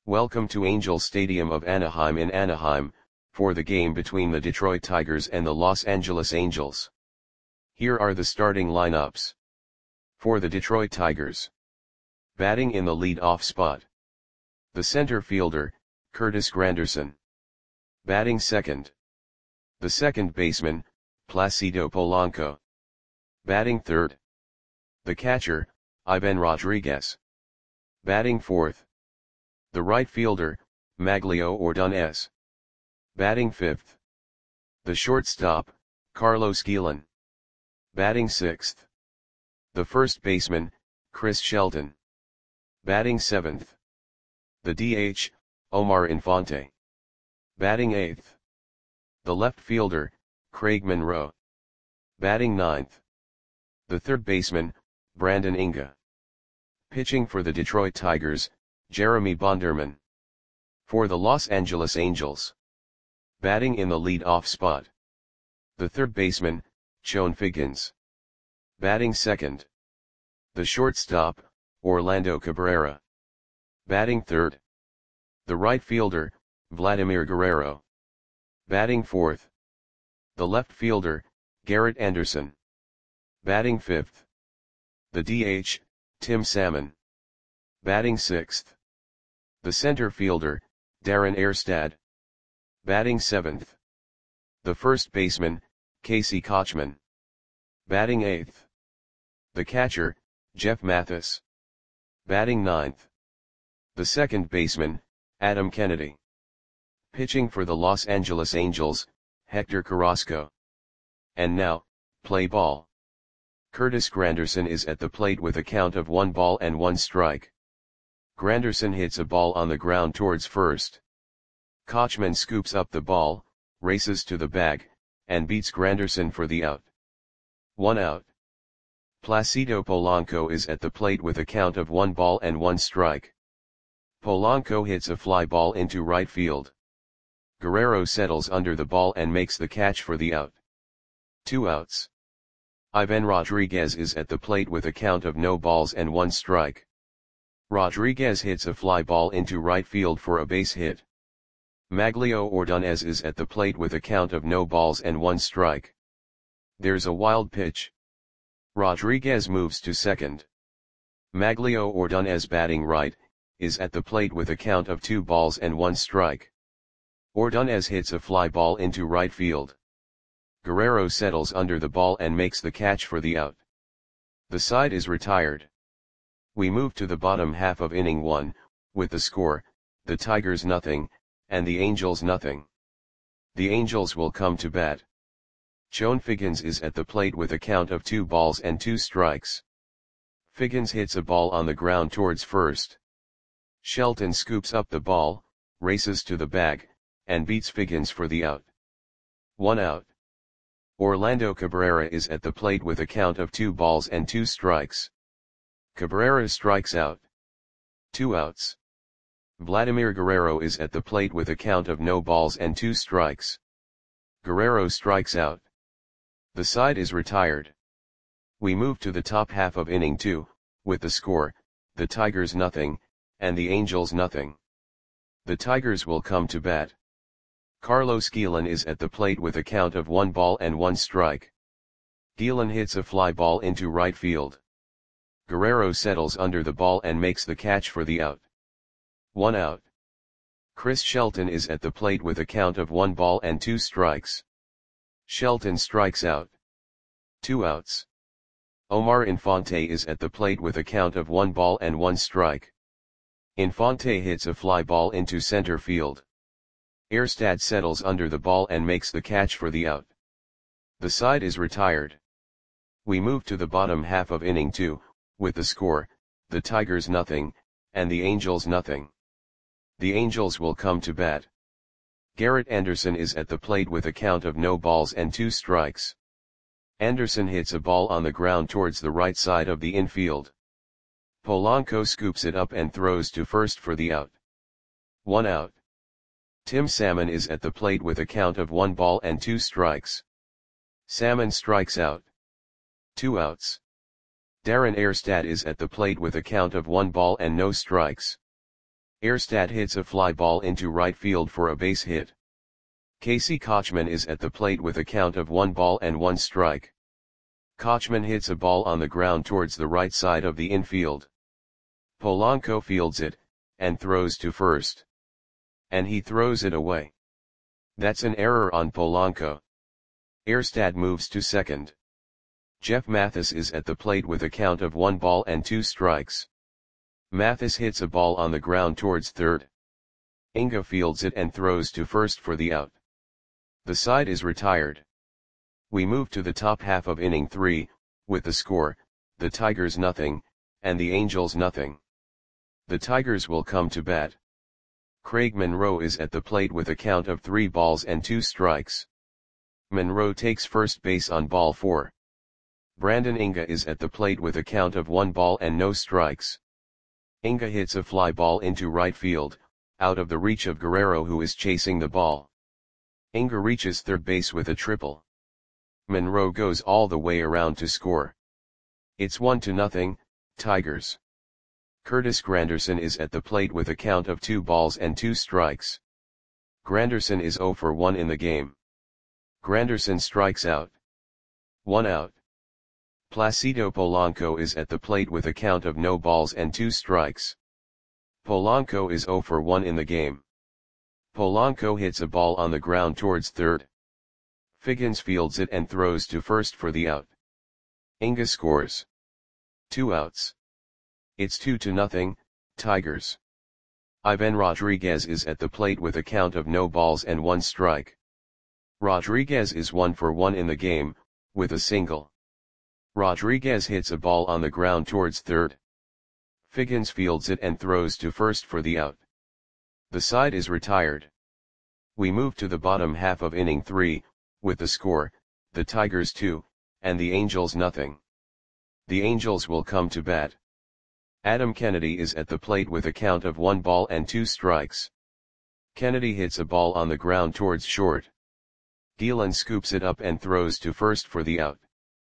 Welcome to Angel Stadium of Anaheim in Anaheim, for the game between the Detroit Tigers and the Los Angeles Angels. Here are the starting lineups. For the Detroit Tigers. Batting in the lead-off spot. The center fielder, Curtis Granderson. Batting second. The second baseman, Placido Polanco. Batting third. The catcher, Ivan Rodriguez. Batting fourth. The right fielder, Maglio Ordonez. Batting fifth. The shortstop, Carlos Guillen. Batting sixth. The first baseman, Chris Shelton. Batting seventh. The DH, Omar Infante. Batting eighth. The left fielder, Craig Monroe. Batting ninth. The third baseman, Brandon Inga. Pitching for the Detroit Tigers, Jeremy Bonderman. For the Los Angeles Angels. Batting in the lead-off spot. The third baseman, Chone Figgins. Batting second. The shortstop, Orlando Cabrera. Batting third. The right fielder, Vladimir Guerrero. Batting fourth. The left fielder, Garrett Anderson. Batting fifth. The DH, Tim Salmon. Batting sixth. The center fielder, Darren Erstad. Batting seventh. The first baseman, Casey Kochman. Batting eighth. The catcher, Jeff Mathis. Batting ninth. The second baseman, Adam Kennedy. Pitching for the Los Angeles Angels, Hector Carrasco. And now, play ball. Curtis Granderson is at the plate with a count of 1 strike. Granderson hits a ball on the ground towards first. Kochman scoops up the ball, races to the bag, and beats Granderson for the out. 1 out. Placido Polanco is at the plate with a count of 1 strike. Polanco hits a fly ball into right field. Guerrero settles under the ball and makes the catch for the out. 2 outs. Ivan Rodriguez is at the plate with a count of 0 strike. Rodriguez hits a fly ball into right field for a base hit. Maglio Ordonez is at the plate with a count of 0 strike. There's a wild pitch. Rodriguez moves to second. Maglio Ordonez, batting right, is at the plate with a count of 2 strike. Ordonez hits a fly ball into right field. Guerrero settles under the ball and makes the catch for the out. The side is retired. We move to the bottom half of inning 1, with the score, the Tigers 0, and the Angels 0. The Angels will come to bat. Chone Figgins is at the plate with a count of 2 strikes. Figgins hits a ball on the ground towards first. Shelton scoops up the ball, races to the bag, and beats Figgins for the out. 1 out. Orlando Cabrera is at the plate with a count of 2 strikes. Cabrera strikes out. 2 outs. Vladimir Guerrero is at the plate with a count of 0 strikes. Guerrero strikes out. The side is retired. We move to the top half of inning 2, with the score, the Tigers 0, and the Angels 0. The Tigers will come to bat. Carlos Guillen is at the plate with a count of 1 strike. Guillen hits a fly ball into right field. Guerrero settles under the ball and makes the catch for the out. 1 out. Chris Shelton is at the plate with a count of 1 strikes. Shelton strikes out. 2 outs. Omar Infante is at the plate with a count of 1 strike. Infante hits a fly ball into center field. Erstad settles under the ball and makes the catch for the out. The side is retired. We move to the bottom half of inning 2, with the score, the Tigers 0, and the Angels 0. The Angels will come to bat. Garrett Anderson is at the plate with a count of 0 strikes. Anderson hits a ball on the ground towards the right side of the infield. Polanco scoops it up and throws to first for the out. 1 out. Tim Salmon is at the plate with a count of 1 strikes. Salmon strikes out. 2 outs. Darren Erstad is at the plate with a count of 1 strikes. Erstad hits a fly ball into right field for a base hit. Casey Kochman is at the plate with a count of 1 ball and 1 strike. Kochman hits a ball on the ground towards the right side of the infield. Polanco fields it, and throws to first. And he throws it away. That's an error on Polanco. Erstad moves to second. Jeff Mathis is at the plate with a count of 1 ball and 2 strikes. Mathis hits a ball on the ground towards third. Inga fields it and throws to first for the out. The side is retired. We move to the top half of inning 3, with the score, the Tigers nothing, and the Angels nothing. The Tigers will come to bat. Craig Monroe is at the plate with a count of 3 balls and 2 strikes. Monroe takes first base on ball 4. Brandon Inga is at the plate with a count of 1 ball and no strikes. Inga hits a fly ball into right field, out of the reach of Guerrero, who is chasing the ball. Inga reaches third base with a triple. Monroe goes all the way around to score. It's 1-0, Tigers. Curtis Granderson is at the plate with a count of 2 balls and 2 strikes. Granderson is 0 for 1 in the game. Granderson strikes out. 1 out. Placido Polanco is at the plate with a count of no balls and 2 strikes. Polanco is 0 for 1 in the game. Polanco hits a ball on the ground towards third. Figgins fields it and throws to first for the out. Inga scores. 2 outs. It's 2-0, Tigers. Ivan Rodriguez is at the plate with a count of no balls and 1 strike. Rodriguez is 1 for 1 in the game, with a single. Rodriguez hits a ball on the ground towards third. Figgins fields it and throws to first for the out. The side is retired. We move to the bottom half of inning 3, with the score, the Tigers 2, and the Angels nothing. The Angels will come to bat. Adam Kennedy is at the plate with a count of 1 ball and 2 strikes. Kennedy hits a ball on the ground towards short. Gielan scoops it up and throws to first for the out.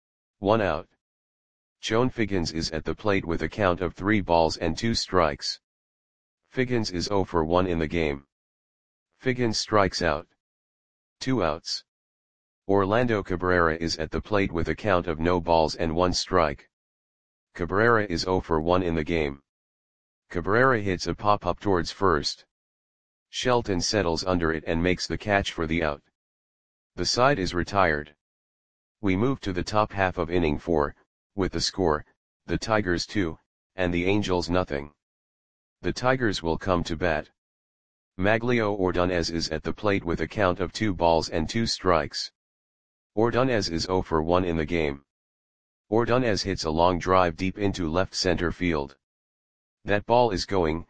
1 out. Joan Figgins is at the plate with a count of 3 balls and 2 strikes. Figgins is 0 for 1 in the game. Figgins strikes out. 2 outs. Orlando Cabrera is at the plate with a count of no balls and 1 strike. Cabrera is 0 for 1 in the game. Cabrera hits a pop-up towards first. Shelton settles under it and makes the catch for the out. The side is retired. We move to the top half of inning 4, with the score, the Tigers 2, and the Angels nothing. The Tigers will come to bat. Maglio Ordonez is at the plate with a count of 2 balls and 2 strikes. Ordonez is 0 for 1 in the game. Ordonez hits a long drive deep into left center field. That ball is gone.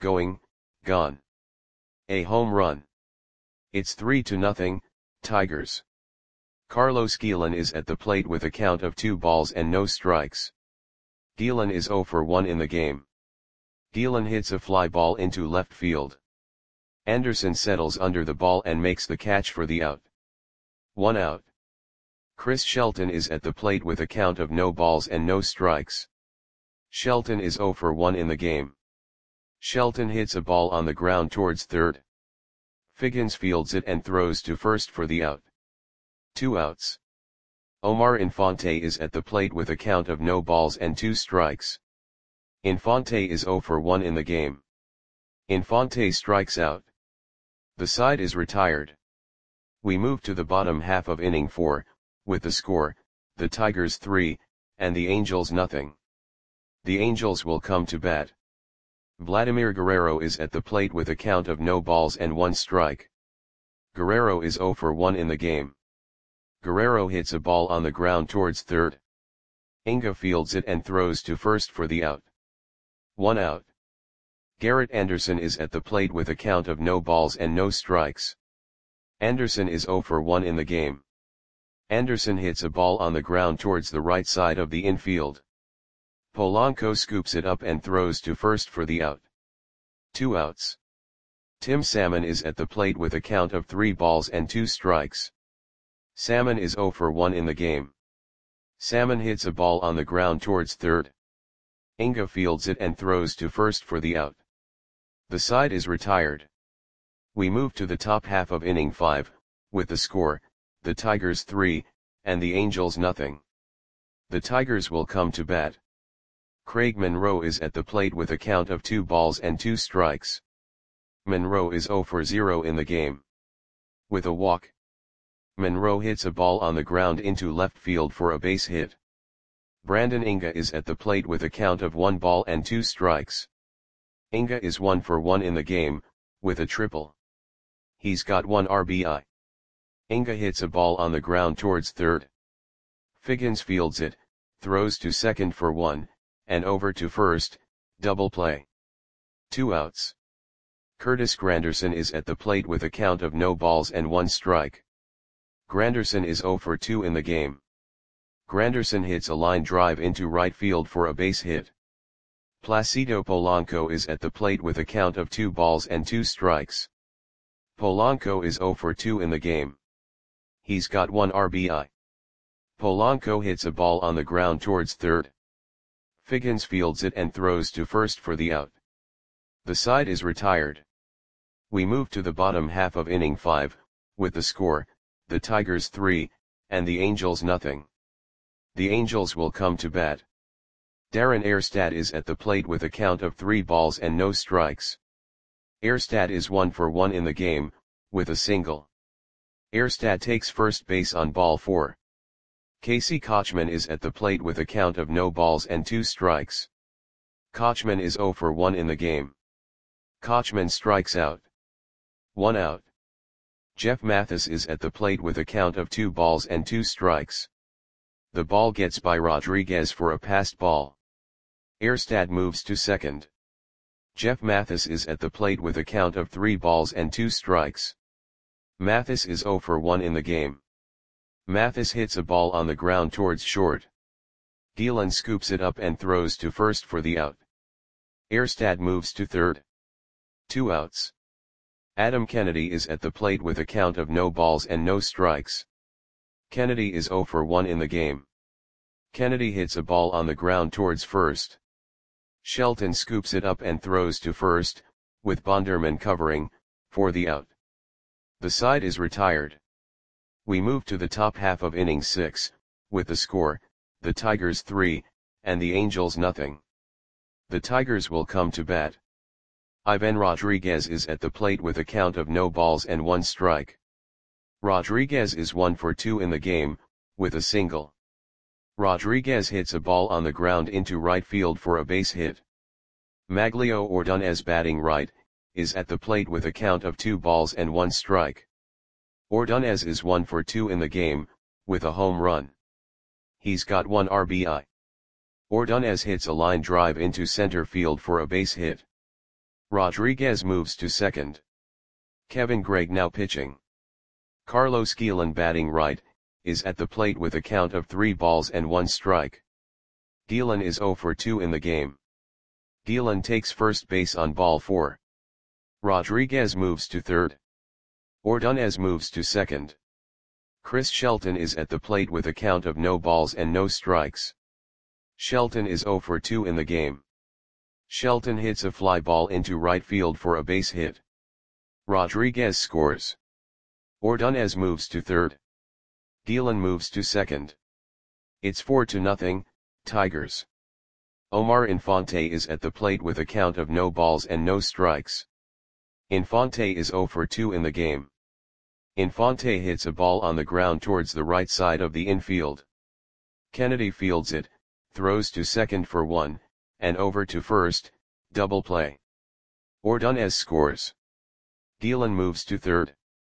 A home run. It's 3-0, Tigers. Carlos Gielan is at the plate with a count of 2 balls and no strikes. Gielan is 0 for 1 in the game. Gielan hits a fly ball into left field. Anderson settles under the ball and makes the catch for the out. 1 out. Chris Shelton is at the plate with a count of no balls and no strikes. Shelton is 0 for 1 in the game. Shelton hits a ball on the ground towards third. Figgins fields it and throws to first for the out. 2 outs. Omar Infante is at the plate with a count of no balls and 2 strikes. Infante is 0 for 1 in the game. Infante strikes out. The side is retired. We move to the bottom half of inning 4, with the score, the Tigers 3, and the Angels nothing. The Angels will come to bat. Vladimir Guerrero is at the plate with a count of no balls and 1 strike. Guerrero is 0 for 1 in the game. Guerrero hits a ball on the ground towards third. Inga fields it and throws to first for the out. 1 out. Garrett Anderson is at the plate with a count of no balls and no strikes. Anderson is 0 for 1 in the game. Anderson hits a ball on the ground towards the right side of the infield. Polanco scoops it up and throws to first for the out. 2 outs. Tim Salmon is at the plate with a count of 3 balls and 2 strikes. Salmon is 0 for 1 in the game. Salmon hits a ball on the ground towards third. Inga fields it and throws to first for the out. The side is retired. We move to the top half of inning 5, with the score, the Tigers 3, and the Angels nothing. The Tigers will come to bat. Craig Monroe is at the plate with a count of 2 balls and 2 strikes. Monroe is 0 for 0 in the game. With a walk, Monroe hits a ball on the ground into left field for a base hit. Brandon Inga is at the plate with a count of 1 ball and 2 strikes. Inga is 1 for 1 in the game, with a triple. He's got 1 RBI. Inga hits a ball on the ground towards third. Figgins fields it, throws to second for 1, and over to first, double play. 2 outs. Curtis Granderson is at the plate with a count of no balls and 1 strike. Granderson is 0 for 2 in the game. Granderson hits a line drive into right field for a base hit. Placido Polanco is at the plate with a count of 2 balls and 2 strikes. Polanco is 0 for 2 in the game. He's got 1 RBI. Polanco hits a ball on the ground towards third. Figgins fields it and throws to first for the out. The side is retired. We move to the bottom half of inning 5, with the score, the Tigers 3, and the Angels nothing. The Angels will come to bat. Darren Erstad is at the plate with a count of 3 balls and no strikes. Erstad is 1 for 1 in the game, with a single. Erstad takes first base on ball 4. Casey Kochman is at the plate with a count of no balls and 2 strikes. Kochman is 0 for 1 in the game. Kochman strikes out. 1 out. Jeff Mathis is at the plate with a count of 2 balls and 2 strikes. The ball gets by Rodriguez for a passed ball. Erstad moves to second. Jeff Mathis is at the plate with a count of 3 balls and 2 strikes. Mathis is 0 for 1 in the game. Mathis hits a ball on the ground towards short. Gielan scoops it up and throws to first for the out. Erstad moves to third. 2 outs. Adam Kennedy is at the plate with a count of no balls and no strikes. Kennedy is 0 for 1 in the game. Kennedy hits a ball on the ground towards first. Shelton scoops it up and throws to first, with Bonderman covering, for the out. The side is retired. We move to the top half of inning 6, with the score, the Tigers 3, and the Angels nothing. The Tigers will come to bat. Ivan Rodriguez is at the plate with a count of no balls and 1 strike. Rodriguez is 1 for 2 in the game, with a single. Rodriguez hits a ball on the ground into right field for a base hit. Maglio Ordonez batting right, is at the plate with a count of 2 balls and 1 strike. Ordonez is 1 for 2 in the game, with a home run. He's got 1 RBI. Ordonez hits a line drive into center field for a base hit. Rodriguez moves to second. Kevin Gregg now pitching. Carlos Gielan batting right, is at the plate with a count of 3 balls and 1 strike. Gielan is 0 for 2 in the game. Gielan takes first base on ball 4. Rodriguez moves to third. Ordonez moves to second. Chris Shelton is at the plate with a count of no balls and no strikes. Shelton is 0 for 2 in the game. Shelton hits a fly ball into right field for a base hit. Rodriguez scores. Ordonez moves to third. Gielan moves to second. It's 4-0, Tigers. Omar Infante is at the plate with a count of no balls and no strikes. Infante is 0 for 2 in the game. Infante hits a ball on the ground towards the right side of the infield. Kennedy fields it, throws to second for 1, and over to first, double play. Ordonez scores. Gielan moves to third.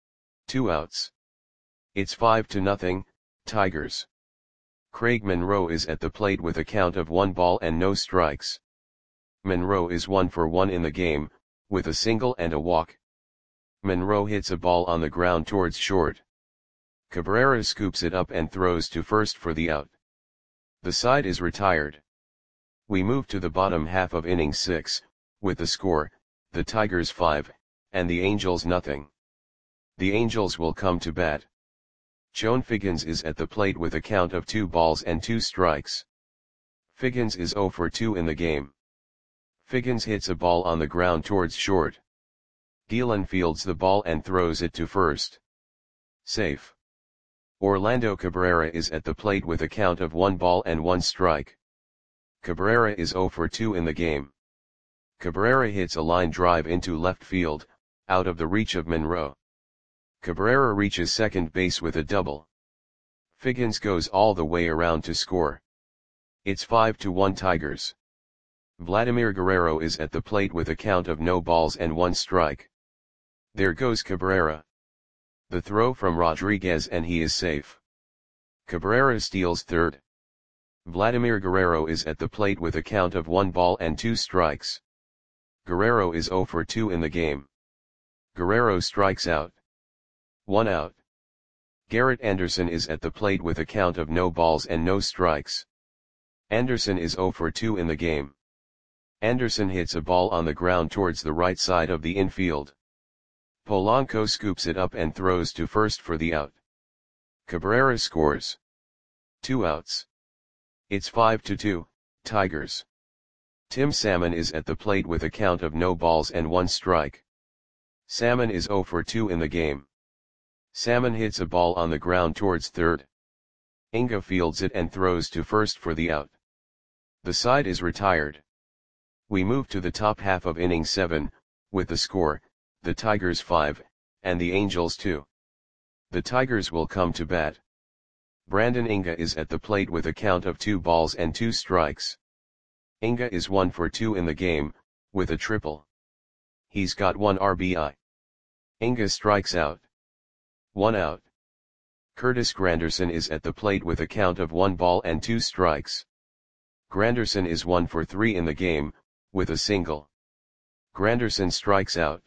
2 outs. It's 5-0, Tigers. Craig Monroe is at the plate with a count of 1 ball and no strikes. Monroe is 1 for 1 in the game, with a single and a walk. Monroe hits a ball on the ground towards short. Cabrera scoops it up and throws to first for the out. The side is retired. We move to the bottom half of inning 6, with the score, the Tigers 5, and the Angels nothing. The Angels will come to bat. Joan Figgins is at the plate with a count of 2 balls and 2 strikes. Figgins is 0 for 2 in the game. Figgins hits a ball on the ground towards short. Gielan fields the ball and throws it to first. Safe. Orlando Cabrera is at the plate with a count of 1 ball and 1 strike. Cabrera is 0 for 2 in the game. Cabrera hits a line drive into left field, out of the reach of Monroe. Cabrera reaches second base with a double. Figgins goes all the way around to score. It's 5-1 Tigers. Vladimir Guerrero is at the plate with a count of no balls and 1 strike. There goes Cabrera. The throw from Rodriguez and he is safe. Cabrera steals third. Vladimir Guerrero is at the plate with a count of 1 ball and 2 strikes. Guerrero is 0 for 2 in the game. Guerrero strikes out. 1 out. Garrett Anderson is at the plate with a count of no balls and no strikes. Anderson is 0 for 2 in the game. Anderson hits a ball on the ground towards the right side of the infield. Polanco scoops it up and throws to first for the out. Cabrera scores. 2 outs. It's 5-2, Tigers. Tim Salmon is at the plate with a count of no balls and 1 strike. Salmon is 0 for 2 in the game. Salmon hits a ball on the ground towards third. Inga fields it and throws to first for the out. The side is retired. We move to the top half of inning 7, with the score, the Tigers 5, and the Angels 2. The Tigers will come to bat. Brandon Inga is at the plate with a count of 2 balls and 2 strikes. Inga is 1 for 2 in the game, with a triple. He's got 1 RBI. Inga strikes out. 1 out. Curtis Granderson is at the plate with a count of 1 ball and 2 strikes. Granderson is 1 for 3 in the game, with a single. Granderson strikes out.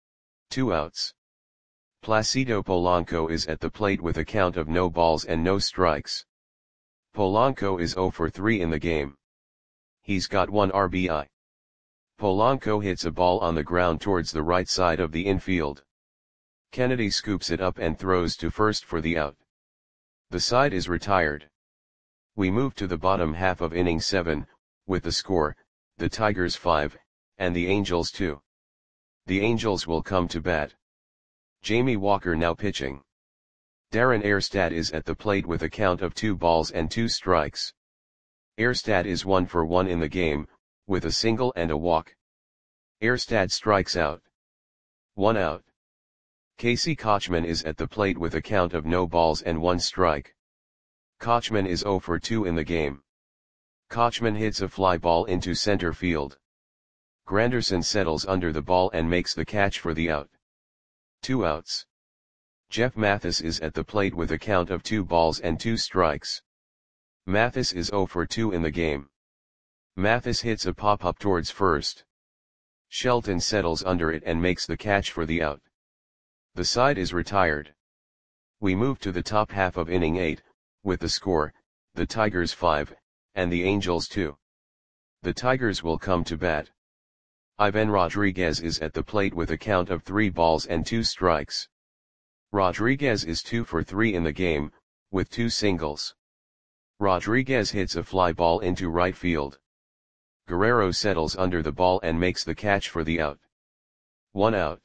2 outs. Placido Polanco is at the plate with a count of no balls and no strikes. Polanco is 0 for 3 in the game. He's got 1 RBI. Polanco hits a ball on the ground towards the right side of the infield. Kennedy scoops it up and throws to first for the out. The side is retired. We move to the bottom half of inning 7, with the score, the Tigers 5, and the Angels 2. The Angels will come to bat. Jamie Walker now pitching. Darren Erstad is at the plate with a count of 2 balls and 2 strikes. Erstad is 1 for 1 in the game, with a single and a walk. Erstad strikes out. 1 out. Casey Kochman is at the plate with a count of no balls and 1 strike. Kochman is 0 for 2 in the game. Kochman hits a fly ball into center field. Granderson settles under the ball and makes the catch for the out. 2 outs. Jeff Mathis is at the plate with a count of 2 balls and 2 strikes. Mathis is 0 for 2 in the game. Mathis hits a pop-up towards first. Shelton settles under it and makes the catch for the out. The side is retired. We move to the top half of inning 8, with the score, the Tigers 5, and the Angels 2. The Tigers will come to bat. Ivan Rodriguez is at the plate with a count of 3 balls and 2 strikes. Rodriguez is 2 for 3 in the game, with 2 singles. Rodriguez hits a fly ball into right field. Guerrero settles under the ball and makes the catch for the out. 1 out.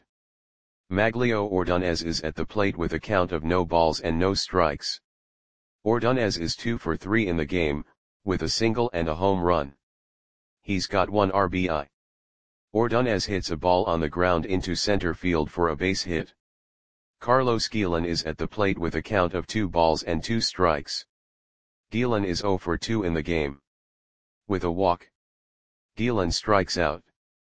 Maglio Ordonez is at the plate with a count of no balls and no strikes. Ordonez is 2 for 3 in the game, with a single and a home run. He's got 1 RBI. Ordonez hits a ball on the ground into center field for a base hit. Carlos Gielan is at the plate with a count of 2 balls and 2 strikes. Gielan is 0 for 2 in the game. With a walk. Gielan strikes out.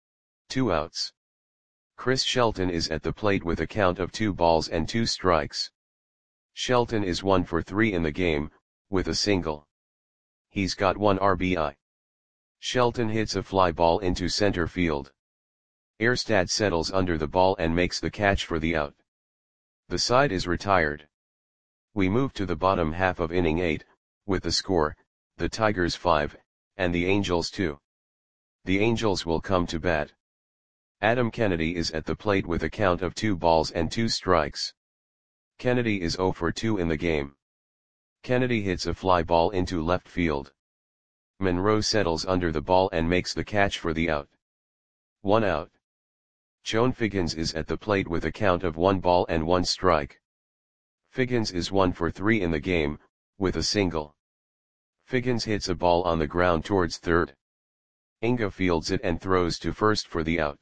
2 outs. Chris Shelton is at the plate with a count of 2 balls and 2 strikes. Shelton is 1 for 3 in the game, with a single. He's got 1 RBI. Shelton hits a fly ball into center field. Erstad settles under the ball and makes the catch for the out. The side is retired. We move to the bottom half of inning 8, with the score, the Tigers 5, and the Angels 2. The Angels will come to bat. Adam Kennedy is at the plate with a count of 2 balls and 2 strikes. Kennedy is 0 for 2 in the game. Kennedy hits a fly ball into left field. Monroe settles under the ball and makes the catch for the out. 1 out. Joan Figgins is at the plate with a count of 1 ball and 1 strike. Figgins is 1 for 3 in the game, with a single. Figgins hits a ball on the ground towards third. Inga fields it and throws to first for the out.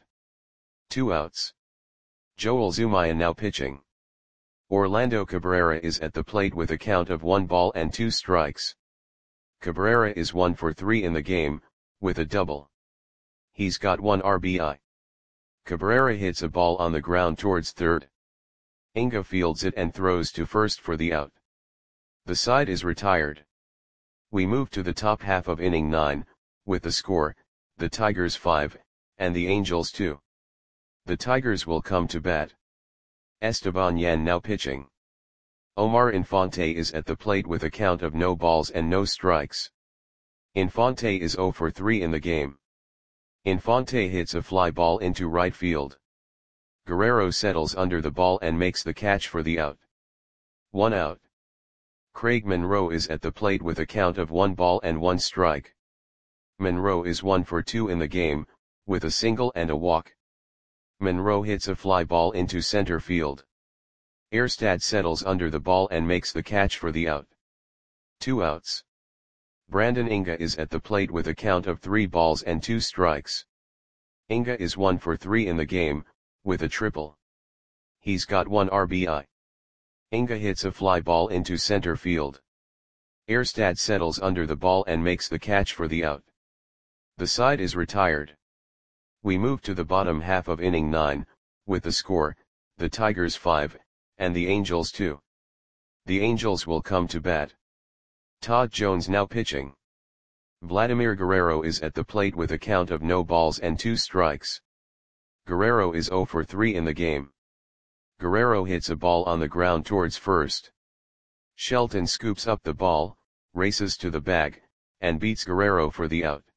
2 outs. Joel Zumaya now pitching. Orlando Cabrera is at the plate with a count of 1 ball and 2 strikes. Cabrera is 1 for 3 in the game, with a double. He's got 1 RBI. Cabrera hits a ball on the ground towards third. Inga fields it and throws to first for the out. The side is retired. We move to the top half of inning 9, with the score, the Tigers 5, and the Angels 2. The Tigers will come to bat. Esteban Yan now pitching. Omar Infante is at the plate with a count of no balls and no strikes. Infante is 0 for 3 in the game. Infante hits a fly ball into right field. Guerrero settles under the ball and makes the catch for the out. 1 out. Craig Monroe is at the plate with a count of 1 ball and 1 strike. Monroe is 1 for 2 in the game, with a single and a walk. Monroe hits a fly ball into center field. Erstad settles under the ball and makes the catch for the out. 2 outs. Brandon Inga is at the plate with a count of 3 balls and 2 strikes. Inga is 1 for 3 in the game, with a triple. He's got 1 RBI. Inga hits a fly ball into center field. Erstad settles under the ball and makes the catch for the out. The side is retired. We move to the bottom half of inning 9, with the score, the Tigers 5, and the Angels 2. The Angels will come to bat. Todd Jones now pitching. Vladimir Guerrero is at the plate with a count of no balls and 2 strikes. Guerrero is 0 for 3 in the game. Guerrero hits a ball on the ground towards first. Shelton scoops up the ball, races to the bag, and beats Guerrero for the out.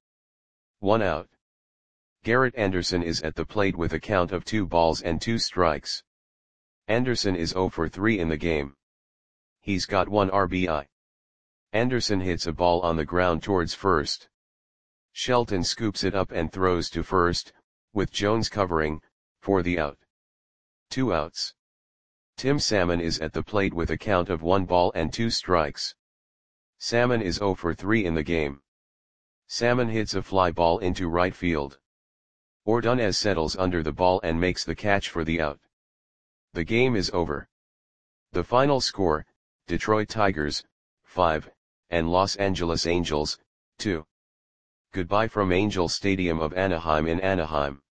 1 out. Garrett Anderson is at the plate with a count of 2 balls and 2 strikes. Anderson is 0 for 3 in the game. He's got 1 RBI. Anderson hits a ball on the ground towards first. Shelton scoops it up and throws to first, with Jones covering, for the out. 2 outs. Tim Salmon is at the plate with a count of 1 ball and 2 strikes. Salmon is 0 for 3 in the game. Salmon hits a fly ball into right field. Ordonez settles under the ball and makes the catch for the out. The game is over. The final score, Detroit Tigers, 5, and Los Angeles Angels, 2. Goodbye from Angel Stadium of Anaheim in Anaheim.